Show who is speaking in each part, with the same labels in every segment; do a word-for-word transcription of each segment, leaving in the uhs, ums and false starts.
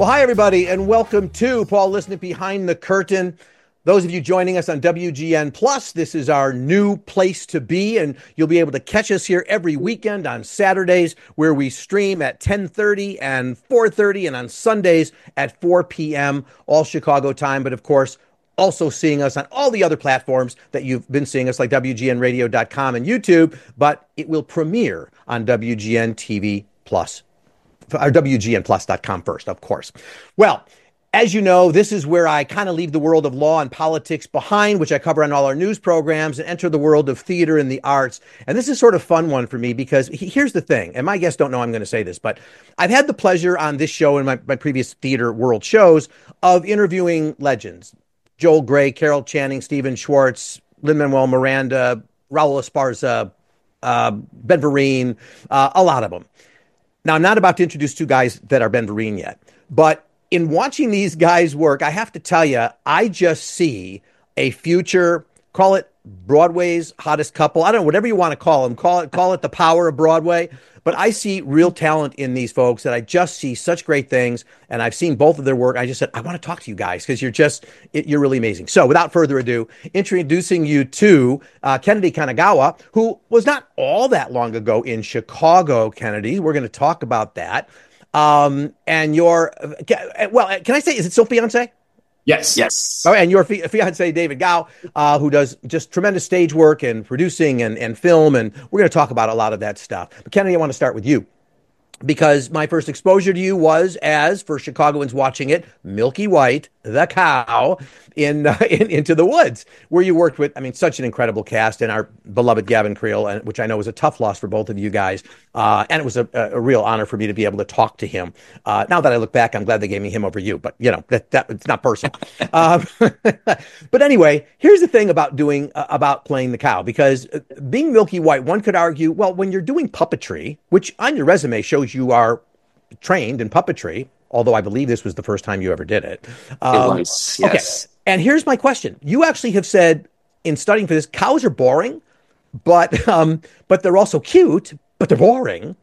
Speaker 1: Well, hi, everybody, and welcome to Paul Lisnek Behind the Curtain. Those of you joining us on W G N Plus, this is our new place to be, and you'll be able to catch us here every weekend on Saturdays, where we stream at ten thirty and four thirty, and on Sundays at four p.m., all Chicago time. But, of course, also seeing us on all the other platforms that you've been seeing us, like W G N radio dot com and YouTube, but it will premiere on W G N T V Plus. Or W G N plus dot com first, of course. Well, as you know, this is where I kind of leave the world of law and politics behind, which I cover on all our news programs, and enter the world of theater and the arts. And this is sort of a fun one for me because he, here's the thing, and my guests don't know I'm going to say this, but I've had the pleasure on this show and my, my previous theater world shows of interviewing legends. Joel Grey, Carol Channing, Stephen Schwartz, Lin-Manuel Miranda, Raul Esparza, uh, Ben Vereen, uh, a lot of them. Now, I'm not about to introduce two guys that are Ben Vereen yet, but in watching these guys work, I have to tell you, I just see a future, call it Broadway's hottest couple. I don't know, whatever you want to call them, call it, call it the power of Broadway. But I see real talent in these folks that I just see such great things. And I've seen both of their work. I just said, I want to talk to you guys because you're just, you're really amazing. So without further ado, introducing you to uh, Kennedy Kanagawa, who was not all that long ago in Chicago, Kennedy. We're going to talk about that. Um, and your, well, can I say, is it still fiance?
Speaker 2: Yes. Yes.
Speaker 1: Oh, and your fi- fiance, David Gao, uh, who does just tremendous stage work and producing and, and film. And we're going to talk about a lot of that stuff. But Kennedy, I want to start with you, because my first exposure to you was as, for Chicagoans watching it, Milky White, the cow, in, uh, in Into the Woods, where you worked with, I mean, such an incredible cast, and our beloved Gavin Creel, and, which I know was a tough loss for both of you guys. Uh, and it was a, a real honor for me to be able to talk to him. Uh, now that I look back, I'm glad they gave me him over you, but, you know, that, that it's not personal. um, but anyway, here's the thing about doing, uh, about playing the cow, because being Milky White, one could argue, well, when you're doing puppetry, which on your resume shows you are trained in puppetry, although I believe this was the first time you ever did it.
Speaker 2: Um, it was, yes.
Speaker 1: Okay. And here's my question. You actually have said in studying for this, cows are boring, but um, but they're also cute, but they're boring.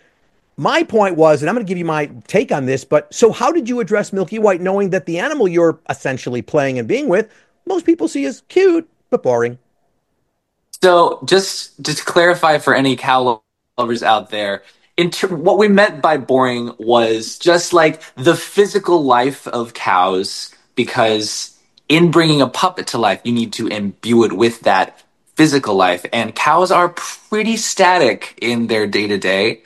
Speaker 1: My point was, and I'm going to give you my take on this, but so how did you address Milky White, knowing that the animal you're essentially playing and being with, most people see as cute, but boring?
Speaker 2: So just, just to clarify for any cow lovers out there, in ter- what we meant by boring was just like the physical life of cows, because in bringing a puppet to life, you need to imbue it with that physical life. And cows are pretty static in their day-to-day.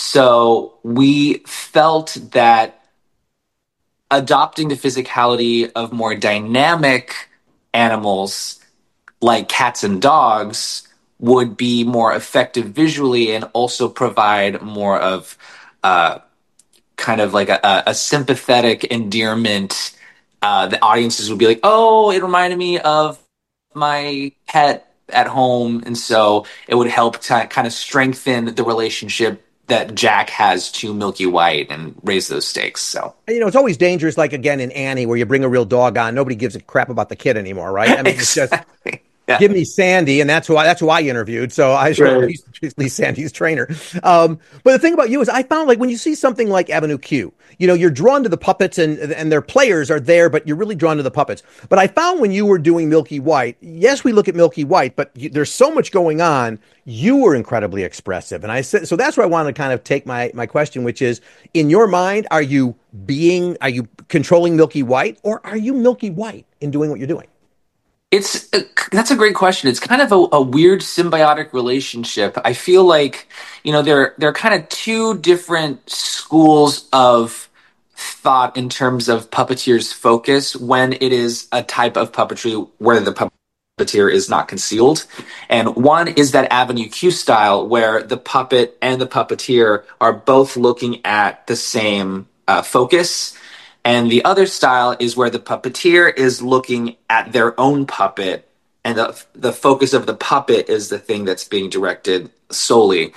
Speaker 2: So we felt that adopting the physicality of more dynamic animals like cats and dogs would be more effective visually and also provide more of uh, kind of like a, a sympathetic endearment. Uh, the audiences would be like, oh, it reminded me of my pet at home. And so it would help to kind of strengthen the relationship that Jack has to Milky White and raise those stakes. So,
Speaker 1: you know, it's always dangerous, like, again, in Annie, where you bring a real dog on, nobody gives a crap about the kid anymore, right? I mean,
Speaker 2: exactly.
Speaker 1: It's just...
Speaker 2: Yeah.
Speaker 1: Give me Sandy, and that's who I, that's who I interviewed. So I
Speaker 2: right.
Speaker 1: at least Sandy's trainer. Um, but the thing about you is, I found, like, when you see something like Avenue Q, you know, you're drawn to the puppets, and and their players are there, but you're really drawn to the puppets. But I found when you were doing Milky White, yes, we look at Milky White, but you, there's so much going on. You were incredibly expressive, and I said so. That's where I wanted to kind of take my my question, which is, in your mind, are you being, are you controlling Milky White, or are you Milky White in doing what you're doing?
Speaker 2: It's uh, that's a great question. It's kind of a, a weird symbiotic relationship. I feel like, you know, there there are kind of two different schools of thought in terms of puppeteers' focus when it is a type of puppetry where the puppeteer is not concealed. And one is that Avenue Q style where the puppet and the puppeteer are both looking at the same uh, focus. And the other style is where the puppeteer is looking at their own puppet, and the the focus of the puppet is the thing that's being directed solely.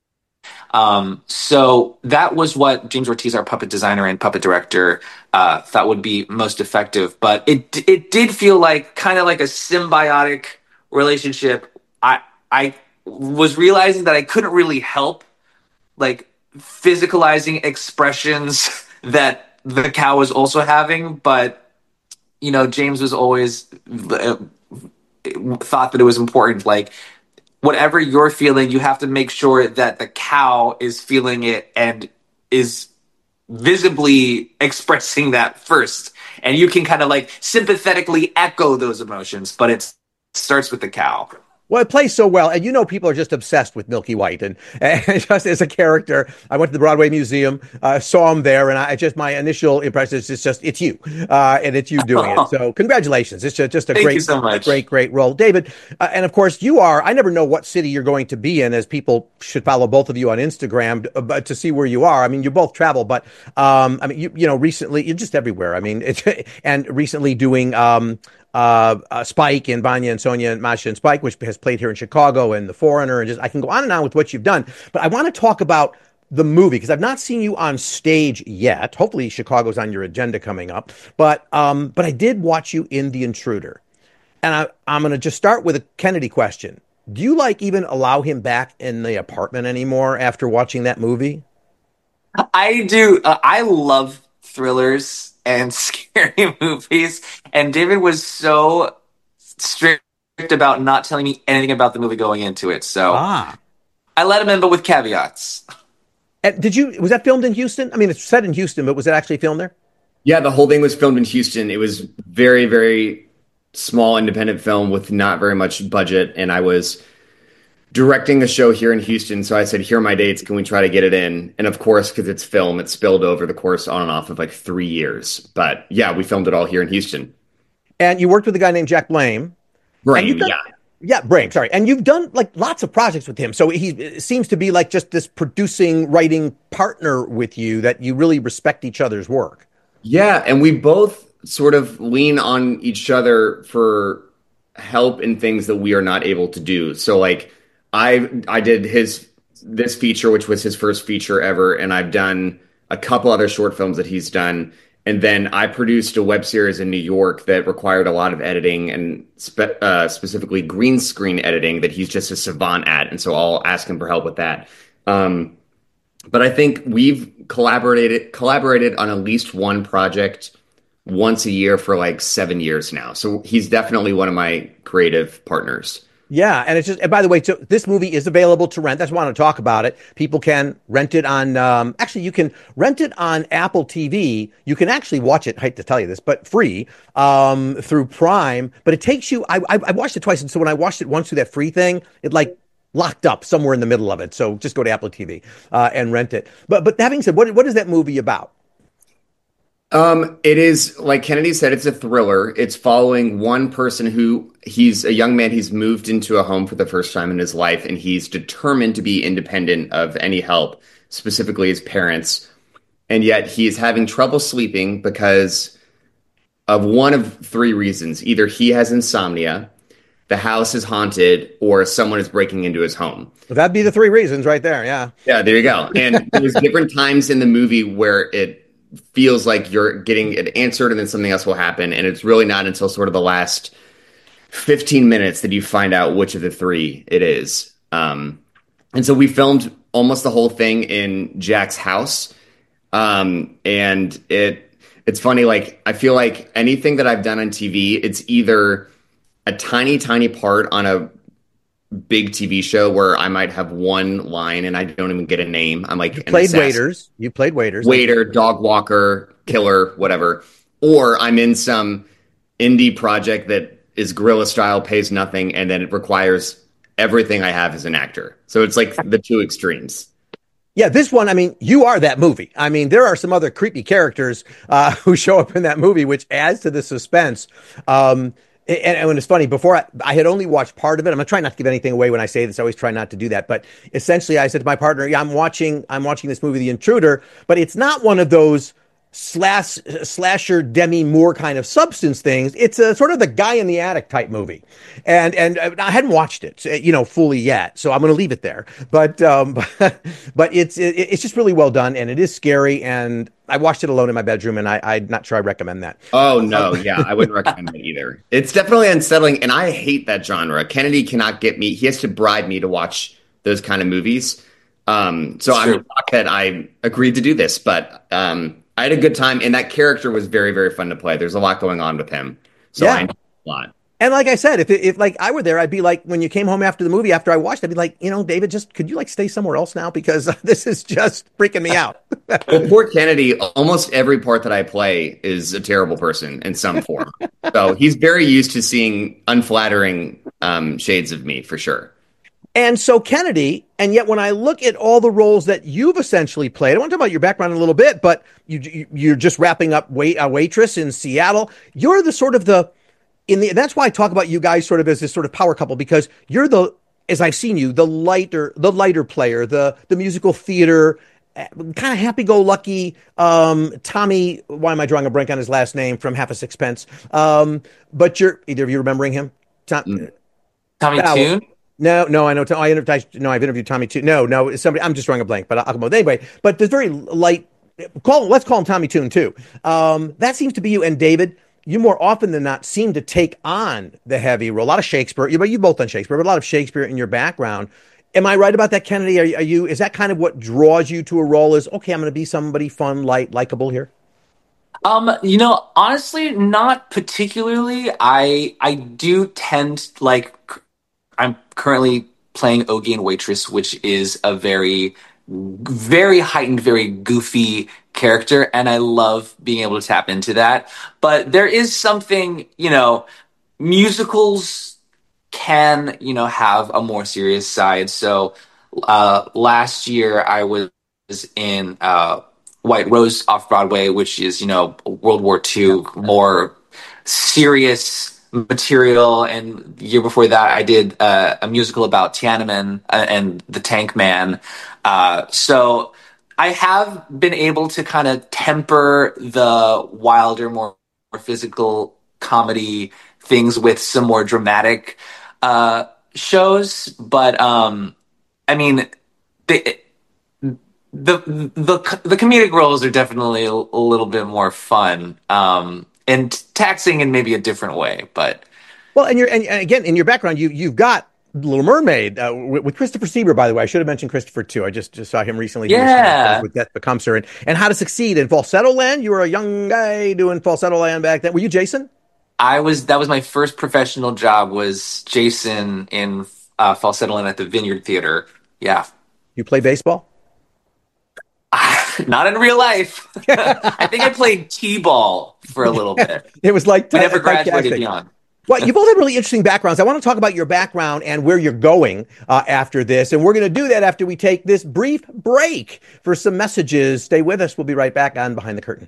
Speaker 2: Um, so that was what James Ortiz, our puppet designer and puppet director, uh, thought would be most effective. But it it did feel like kind of like a symbiotic relationship. I I was realizing that I couldn't really help like physicalizing expressions that the cow was also having, but you know, James was always uh, thought that it was important. Like, whatever you're feeling, you have to make sure that the cow is feeling it and is visibly expressing that first. And you can kind of like sympathetically echo those emotions, but it starts with the cow.
Speaker 1: Well, it plays so well, and you know people are just obsessed with Milky White, and, and just as a character, I went to the Broadway Museum, uh, saw him there, and I just my initial impression is it's just it's you, uh, and it's you doing it. So congratulations! It's just, just a
Speaker 2: Thank
Speaker 1: great,
Speaker 2: you so much.
Speaker 1: great, great role, David. Uh, and of course, you are. I never know what city you're going to be in, as people should follow both of you on Instagram to, to see where you are. I mean, you both travel, but um, I mean, you you know, recently you're just everywhere. I mean, it's, and recently doing. Um, Uh, uh, Spike and Vanya and Sonia and Masha and Spike, which has played here in Chicago, and The Foreigner, and just I can go on and on with what you've done. But I want to talk about the movie because I've not seen you on stage yet. Hopefully, Chicago's on your agenda coming up. But um, but I did watch you in The Intruder, and I, I'm going to just start with a Kennedy question. Do you like even allow him back in the apartment anymore after watching that movie?
Speaker 2: I do. Uh, I love thrillers and scary movies, and David was so strict about not telling me anything about the movie going into it. So
Speaker 1: Ah.
Speaker 2: I let him in, but with caveats.
Speaker 1: And did you? Was that filmed in Houston? I mean, it's set in Houston, but was it actually filmed there?
Speaker 3: Yeah, the whole thing was filmed in Houston. It was very, very small independent film with not very much budget, and I was directing a show here in Houston. So I said, here are my dates. Can we try to get it in? And of course, because it's film, it spilled over the course on and off of like three years. But yeah, we filmed it all here in Houston.
Speaker 1: And you worked with a guy named Jack Blame.
Speaker 3: Brain,
Speaker 1: done,
Speaker 3: yeah.
Speaker 1: Yeah, Brain, sorry. And you've done like lots of projects with him. So he seems to be like just this producing, writing partner with you that you really respect each other's work.
Speaker 3: Yeah, and we both sort of lean on each other for help in things that we are not able to do. So like I I did his this feature, which was his first feature ever, and I've done a couple other short films that he's done. And then I produced a web series in New York that required a lot of editing and spe- uh, specifically green screen editing that he's just a savant at. And so I'll ask him for help with that. Um, but I think we've collaborated collaborated on at least one project once a year for like seven years now. So he's definitely one of my creative partners.
Speaker 1: Yeah, and it's just, and by the way, so this movie is available to rent. That's why I want to talk about it. People can rent it on, um, actually, you can rent it on Apple T V. You can actually watch it, I hate to tell you this, but free um, through Prime. But it takes you, I, I, I watched it twice. And so when I watched it once through that free thing, it like locked up somewhere in the middle of it. So just go to Apple T V uh, and rent it. But but having said, what what is that movie about?
Speaker 3: Um, it is, like Kennedy said, it's a thriller. It's following one person who he's a young man. He's moved into a home for the first time in his life, and he's determined to be independent of any help, specifically his parents. And yet he is having trouble sleeping because of one of three reasons. Either he has insomnia, the house is haunted, or someone is breaking into his home.
Speaker 1: Well, that'd be the three reasons right there. Yeah.
Speaker 3: Yeah, there you go. And there's different times in the movie where it feels like you're getting it answered and then something else will happen. And it's really not until sort of the last fifteen minutes that you find out which of the three it is. Um, and so we filmed almost the whole thing in Jack's house. Um, and it it's funny, like, I feel like anything that I've done on T V, it's either a tiny, tiny part on a big T V show where I might have one line and I don't even get a name. I'm like,
Speaker 1: you played waiters. You played waiters.
Speaker 3: Waiter, dog walker, killer, whatever. Or I'm in some indie project that is guerrilla style, pays nothing, and then it requires everything I have as an actor. So it's like the two extremes.
Speaker 1: Yeah, this one, I mean, you are that movie. I mean, there are some other creepy characters uh, who show up in that movie, which adds to the suspense. Um, And, and it's funny, before I, I had only watched part of it. I'm going to try not to give anything away when I say this. I always try not to do that. But essentially, I said to my partner, yeah, I'm watching, I'm watching this movie, The Intruder, but it's not one of those slash, slasher Demi Moore kind of substance things. It's a sort of the guy in the attic type movie. And, and I hadn't watched it, you know, fully yet. So I'm going to leave it there. But, um, but, but it's, it, it's just really well done. And it is scary. And I watched it alone in my bedroom, and I, I'm not sure I recommend that.
Speaker 3: Oh, no. Yeah, I wouldn't recommend it either. It's definitely unsettling, and I hate that genre. Kennedy cannot get me. He has to bribe me to watch those kind of movies. Um, so I'm shocked that I agreed to do this, but um, I had a good time, and that character was very, very fun to play. There's a lot going on with him, so
Speaker 1: Yeah.
Speaker 3: I enjoyed it a lot.
Speaker 1: And like I said, if if like I were there, I'd be like, when you came home after the movie, after I watched, I'd be like, you know, David, just could you like stay somewhere else now because this is just freaking me out.
Speaker 3: Well, poor Kennedy, almost every part that I play is a terrible person in some form. So he's very used to seeing unflattering um, shades of me, for sure.
Speaker 1: And so Kennedy, and yet when I look at all the roles that you've essentially played, I want to talk about your background in a little bit, but you, you you're just wrapping up wait a waitress in Seattle. You're the sort of the in the that's why I talk about you guys sort of as this sort of power couple, because you're the, as I've seen you, the lighter the lighter player, the the musical theater, kind of happy-go-lucky um, Tommy. Why am I drawing a blank on his last name from Half a Sixpence? Um, but you're either of you remembering him? Tom,
Speaker 3: Mm.
Speaker 2: Tommy
Speaker 1: uh,
Speaker 2: Tune?
Speaker 1: No, no, I know. I interviewed. No, I've interviewed Tommy too. No, no, it's somebody. I'm just drawing a blank, but I'll come with anyway. But there's very light. Call. Let's call him Tommy Tune too. Um, that seems to be you. And David, you more often than not seem to take on the heavy role. A lot of Shakespeare. You, but you both done Shakespeare, but a lot of Shakespeare in your background. Am I right about that, Kennedy? Are, are you? Is that kind of what draws you to a role? Is okay. I'm going to be somebody fun, light, likable here.
Speaker 2: Um, you know, honestly, not particularly. I I do tend like I'm currently playing Ogie and Waitress, which is a very, very heightened, very goofy character, and I love being able to tap into that. But there is something, you know, musicals can, you know, have a more serious side. So uh, last year I was in uh, White Rose off Broadway, which is, you know, World War Two, more serious material. And the year before that, I did uh, a musical about Tiananmen uh, and the Tank Man. Uh, so I have been able to kind of temper the wilder, more, more physical comedy things with some more dramatic uh, shows. But um, I mean, the, the the the comedic roles are definitely a, a little bit more fun. Um, and taxing in maybe a different way, but
Speaker 1: Well, and you're and, and again in your background, you you've got Little Mermaid uh, with, with Christopher Sieber. By the way, I should have mentioned Christopher too. I just just saw him recently.
Speaker 2: yeah,
Speaker 1: with Death Becomes Her and, and How to Succeed in Falsetto Land. You were a young guy doing Falsetto Land back then. Were you Jason?
Speaker 2: I was. That was my first professional job. Was Jason in uh, Falsetto Land at the Vineyard Theater? Yeah,
Speaker 1: You play baseball?
Speaker 2: not in real life. I think I played t-ball for a little bit.
Speaker 1: It was like
Speaker 2: We never graduated
Speaker 1: fantastic.
Speaker 2: beyond.
Speaker 1: Well, you both have really interesting backgrounds. I want to talk about your background and where you're going uh, after this. And we're going to do that after we take this brief break for some messages. Stay with us. We'll be right back on Behind the Curtain.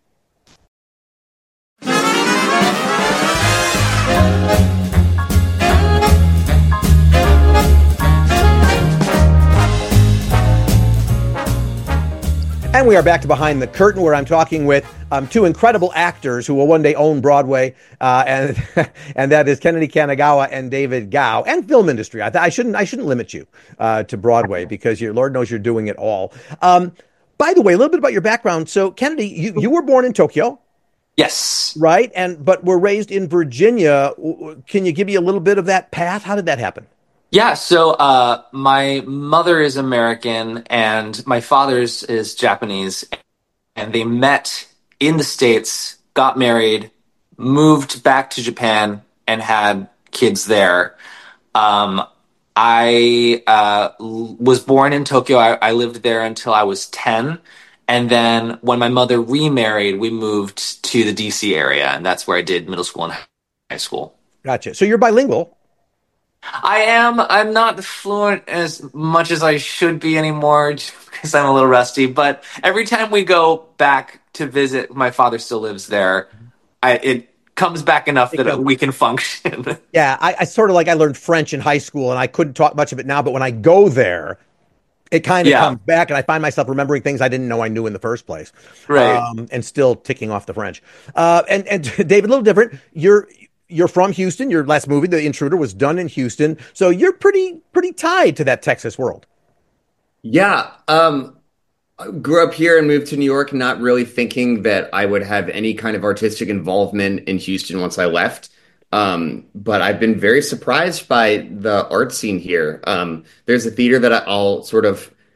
Speaker 1: And we are back to Behind the Curtain, where I'm talking with um, two incredible actors who will one day own Broadway, uh, and and that is Kennedy Kanagawa and David Gao, and film industry. I, th- I shouldn't I shouldn't limit you uh, to Broadway because your Lord knows you're doing it all. Um, by the way, a little bit about your background. So, Kennedy, you, you were born in Tokyo,
Speaker 2: Yes.
Speaker 1: right? And but were raised in Virginia. Can you give me a little bit of that path? How did that happen?
Speaker 2: Yeah, so uh, my mother is American and my father's is Japanese, and they met in the States, got married, moved back to Japan, and had kids there. Um, I uh, l- was born in Tokyo. I, I lived there until I was ten. And then when my mother remarried, we moved to the D C area, and that's where I did middle school and high school.
Speaker 1: Gotcha. So you're bilingual.
Speaker 2: I am. I'm not fluent as much as I should be anymore because I'm a little rusty. But every time we go back to visit, my father still lives there. I, it comes back enough that we can function.
Speaker 1: Yeah, I, I sort of like I learned French in high school, and I couldn't talk much of it now. But when I go there, it kind of
Speaker 2: Yeah.
Speaker 1: comes back, and I find myself remembering things I didn't know I knew in the first place,
Speaker 2: Right.
Speaker 1: Um, and still ticking off the French. Uh, and and David, a little different. You're you're from Houston. Your last movie, The Intruder, was done in Houston, so you're pretty pretty tied to that Texas world.
Speaker 3: Yeah, um, I grew up here and moved to New York, not really thinking that I would have any kind of artistic involvement in Houston once I left. Um, but I've been very surprised by the art scene here. Um, there's a theater that I'll sort of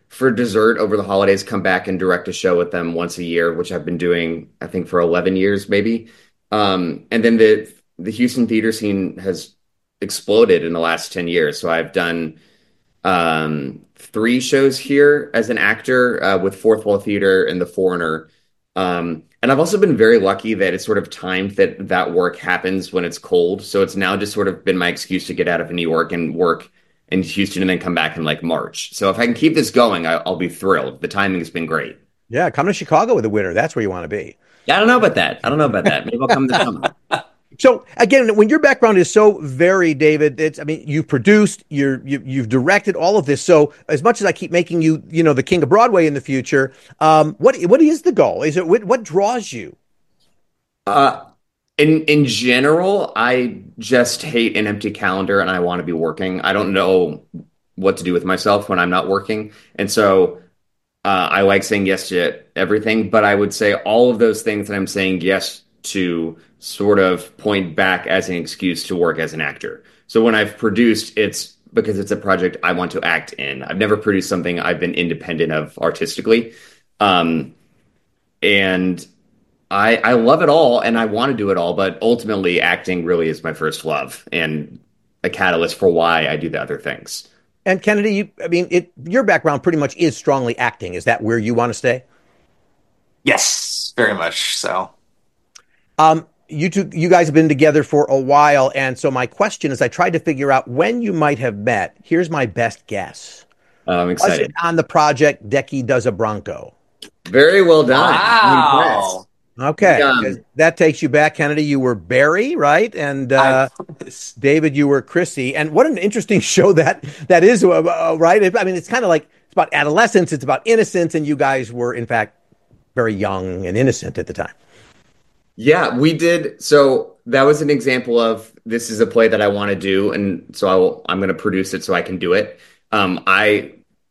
Speaker 3: for dessert over the holidays, come back and direct a show with them once a year, which I've been doing, I think, for eleven years, maybe. Um, and then the the Houston theater scene has exploded in the last ten years. So I've done um, three shows here as an actor uh, with Fourth Wall Theater and The Foreigner. Um, and I've also been very lucky that it's sort of timed that that work happens when it's cold. So it's now just sort of been my excuse to get out of New York and work in Houston and then come back in like March. So if I can keep this going, I, I'll be thrilled. The timing has been great.
Speaker 1: Yeah, come to Chicago with the winter. That's where you want to be.
Speaker 3: Yeah, I don't know about that. I don't know about that. Maybe I'll come this summer.
Speaker 1: So again, when your background is so varied, David, it's, I mean, you've produced, you're, you, you've directed all of this. So as much as I keep making you, you know, the king of Broadway in the future, um, what, what is the goal? Is it, what, what draws you?
Speaker 3: Uh, in, in general, I just hate an empty calendar and I want to be working. I don't know what to do with myself when I'm not working. And so, uh, I like saying yes to everything, but I would say all of those things that I'm saying yes to sort of point back as an excuse to work as an actor. So when I've produced, it's because it's a project I want to act in. I've never produced something I've been independent of artistically. Um, and I, I love it all and I want to do it all, but ultimately acting really is my first love and a catalyst for why I do the other things.
Speaker 1: And Kennedy, you, I mean, it, your background pretty much is strongly acting. Is that where you want to stay?
Speaker 2: Yes, very much so.
Speaker 1: Um, you two, you guys have been together for a while, and so my question is, I tried to figure out when you might have met. Here's my best guess.
Speaker 3: Uh, I'm excited.
Speaker 1: Was it on the project Decky Does a Bronco?
Speaker 3: Very well done.
Speaker 2: Wow.
Speaker 1: Okay,
Speaker 3: Um,
Speaker 1: that takes you back, Kennedy. You were Barry, right? And uh, David, you were Chrissy. And what an interesting show that that is, uh, right? I mean, it's kind of like it's about adolescence, it's about innocence, and you guys were, in fact, very young and innocent at the time.
Speaker 3: Yeah, we did. So that was an example of this is a play that I want to do, and so I will, I'm going to produce it so I can do it. Um, I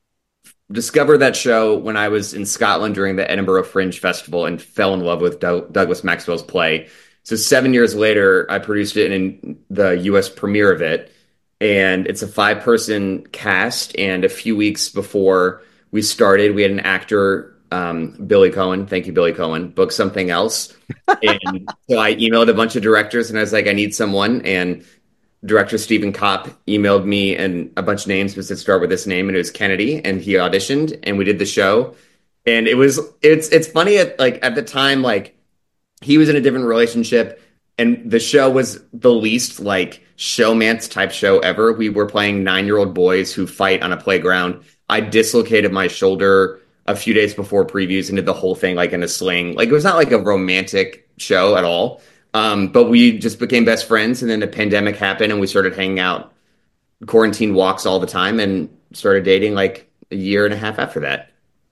Speaker 3: discovered that show when I was in Scotland during the Edinburgh Fringe Festival and fell in love with Doug- Douglas Maxwell's play. So seven years later, I produced it in the U S premiere of it, and it's a five-person cast. And a few weeks before we started, we had an actor. Um, Billy Cohen, thank you, Billy Cohen, book something else. And so I emailed a bunch of directors and I was like, I need someone. And director Stephen Kopp emailed me and a bunch of names, but said start with this name, and it was Kennedy. And he auditioned and we did the show. And it was, it's, it's funny at like at the time, like he was in a different relationship and the show was the least like showmance type show ever. We were playing nine-year-old boys who fight on a playground. I dislocated my shoulder a few days before previews and did the whole thing like in a sling. Like it was not like a romantic show at all. Um, but we just became best friends, and then the pandemic happened and we started hanging out quarantine walks all the time and started dating like a year and a half after that.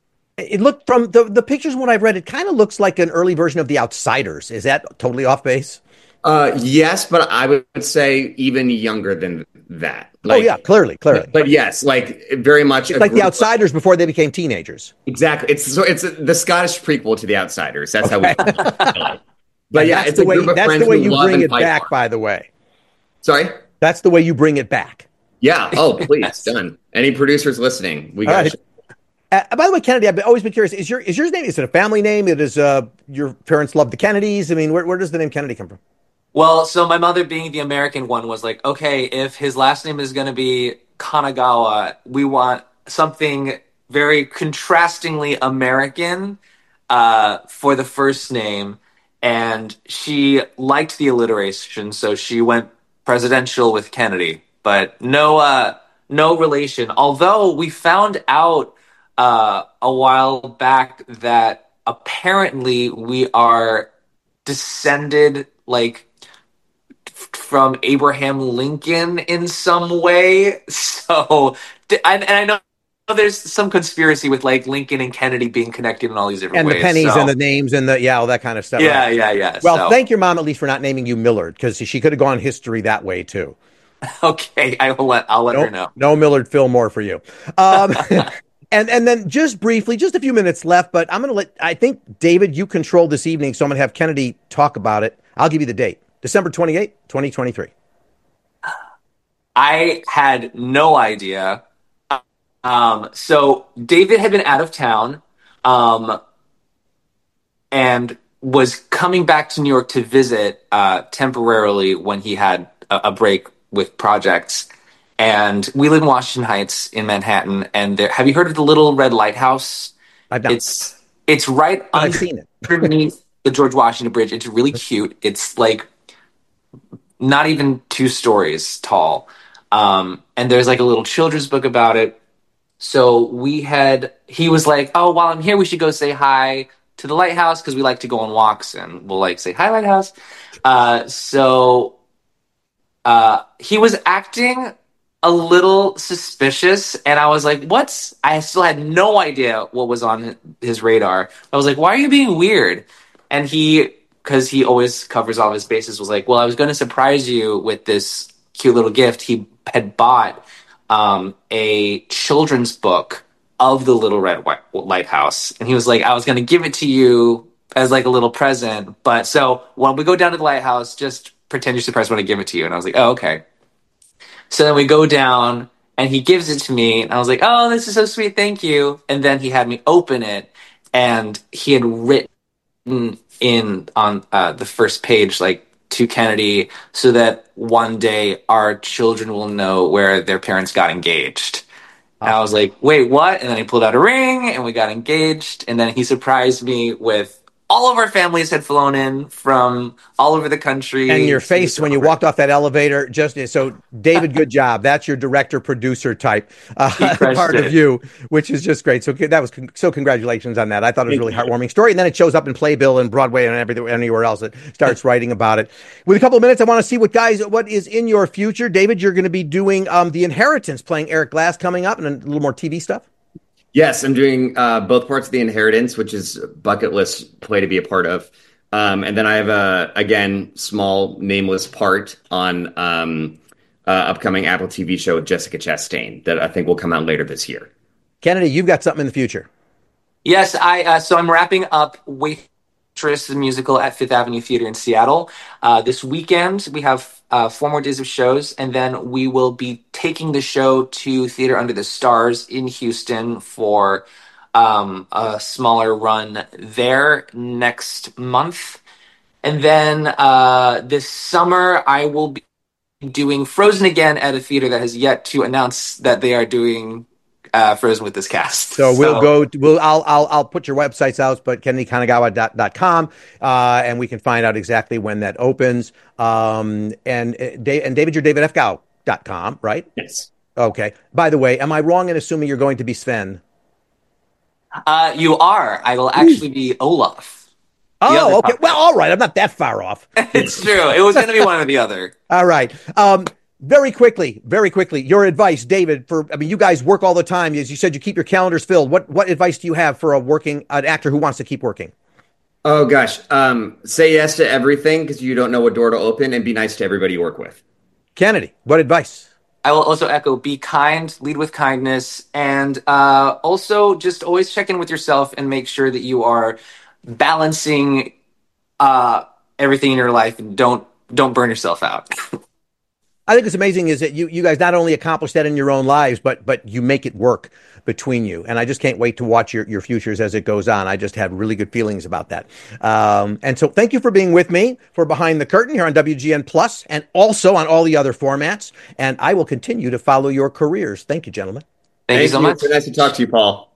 Speaker 1: It looked from the, the pictures when I've read, it kind of looks like an early version of The Outsiders. Is that totally off base?
Speaker 3: Uh, yes, but I would say even younger than that. Like,
Speaker 1: oh yeah, clearly, clearly.
Speaker 3: But, but yes, like very much
Speaker 1: it's like The Outsiders before they became teenagers.
Speaker 3: Exactly. It's so it's the Scottish prequel to The Outsiders. That's
Speaker 1: okay.
Speaker 3: how we. But yeah,
Speaker 1: that's
Speaker 3: it's
Speaker 1: the
Speaker 3: a
Speaker 1: way,
Speaker 3: group of
Speaker 1: that's
Speaker 3: friends
Speaker 1: the way
Speaker 3: who
Speaker 1: you
Speaker 3: love
Speaker 1: bring
Speaker 3: and
Speaker 1: it
Speaker 3: fight
Speaker 1: back,
Speaker 3: hard.
Speaker 1: by the way.
Speaker 3: Sorry?
Speaker 1: That's the way you bring it back.
Speaker 3: Yeah. Oh, please. Done. Any producers listening, we got
Speaker 1: right. Uh, by the way, Kennedy, I've always been curious. Is your is your name, is it a family name? It is, uh, your parents love the Kennedys? I mean, where, where does the name Kennedy come from?
Speaker 2: Well, so my mother, being the American one, was like, okay, if his last name is going to be Kanagawa, we want something very contrastingly American uh, for the first name. And she liked the alliteration, so she went presidential with Kennedy. But no, uh, no relation. Although we found out uh, a while back that apparently we are descended, like, from Abraham Lincoln in some way. So, and, and I know there's some conspiracy with like Lincoln and Kennedy being connected in all these different
Speaker 1: and
Speaker 2: ways.
Speaker 1: And the pennies
Speaker 2: so.
Speaker 1: and the names and the, yeah, all that kind of stuff.
Speaker 2: Yeah,
Speaker 1: right?
Speaker 2: yeah, yeah.
Speaker 1: Well,
Speaker 2: so.
Speaker 1: Thank your mom at least for not naming you Millard, because she could have gone history that way too.
Speaker 2: Okay, I will let, I'll let
Speaker 1: no,
Speaker 2: her know.
Speaker 1: No Millard Fillmore for you. Um, and and then just briefly, just a few minutes left, but I'm going to let, I think, David, you control this evening, so I'm going to have Kennedy talk about it. I'll give you the date. December twenty-eighth, twenty twenty-three.
Speaker 2: I had no idea. Um, so David had been out of town, um, and was coming back to New York to visit uh, temporarily when he had a, a break with projects. And we live in Washington Heights in Manhattan. And there, have you heard of the Little Red Lighthouse?
Speaker 1: I've not.
Speaker 2: It's it's right
Speaker 1: I've
Speaker 2: under,
Speaker 1: seen it.
Speaker 2: underneath the George Washington Bridge. It's really cute. It's like not even two stories tall. Um, and there's like a little children's book about it. So we had, he was like, oh, while I'm here, we should go say hi to the lighthouse because we like to go on walks and we'll like say, hi, lighthouse. Uh, so uh, he was acting a little suspicious. And I was like, what's, I still had no idea what was on his radar. I was like, why are you being weird? And he, because he always covers all of his bases, was like, well, I was going to surprise you with this cute little gift. He had bought um, a children's book of the Little Red White Lighthouse. And he was like, I was going to give it to you as like a little present. But so when we go down to the lighthouse, just pretend you're surprised when I give it to you. And I was like, oh, okay. So then we go down and he gives it to me. And I was like, oh, this is so sweet. Thank you. And then he had me open it. And he had written in on uh, the first page, like, to Kennedy, so that one day our children will know where their parents got engaged. And I was like, wait, what? And then he pulled out a ring and we got engaged. And then he surprised me with all of our families had flown in from all over the country.
Speaker 1: And your face when you walked off that elevator, just so David, good job. That's your director, producer type uh, part
Speaker 2: it.
Speaker 1: of you, which is just great. So that was so congratulations on that. I thought it was a really heartwarming story. And then it shows up in Playbill and Broadway and everything, anywhere else that starts writing about it. With a couple of minutes, I want to see what guys, what is in your future. David, you're going to be doing um, The Inheritance, playing Eric Glass coming up, and a little more T V stuff.
Speaker 3: Yes, I'm doing uh, both parts of The Inheritance, which is a bucket list play to be a part of. Um, and then I have a, again, small nameless part on um, uh, upcoming Apple T V show with Jessica Chastain that I think will come out later this year.
Speaker 1: Kennedy, you've got something in the future.
Speaker 2: Yes, I. Uh, so I'm wrapping up Waitress, the musical at Fifth Avenue Theater in Seattle. Uh, this weekend, we have uh, four more days of shows, and then we will be taking the show to Theater Under the Stars in Houston for um, a smaller run there next month. And then uh, this summer, I will be doing Frozen again at a theater that has yet to announce that they are doing uh, Frozen with this cast.
Speaker 1: So, so we'll go. To, we'll. I'll. I'll. I'll put your websites out, but kennedy kanagawa dot com, uh, and we can find out exactly when that opens. Um, and and David, you're david f gow dot com, right?
Speaker 3: Yes.
Speaker 1: Okay. By the way, am I wrong in assuming you're going to be Sven?
Speaker 2: Uh, you are. I will actually Ooh. be Olaf.
Speaker 1: Oh, okay. Well, all right. I'm not that far off.
Speaker 2: It's true. It was going to be one or the other.
Speaker 1: All right. Um, very quickly, very quickly, your advice, David, for, I mean, you guys work all the time. As you said, you keep your calendars filled. What, what advice do you have for a working, an actor who wants to keep working?
Speaker 3: Oh, gosh. Um, say yes to everything because you don't know what door to open, and be nice to everybody you work with.
Speaker 1: Kennedy, what advice?
Speaker 2: I will also echo, be kind, lead with kindness, and uh, also just always check in with yourself and make sure that you are balancing uh, everything in your life, and don't don't burn yourself out.
Speaker 1: I think what's amazing is that you you guys not only accomplish that in your own lives, but but you make it work between you. And I just can't wait to watch your, your futures as it goes on. I just have really good feelings about that. Um, and so thank you for being with me for Behind the Curtain here on W G N Plus and also on all the other formats. And I will continue to follow your careers. Thank you, gentlemen.
Speaker 2: Thank, Thank you so much.
Speaker 3: It's nice to talk to you, Paul.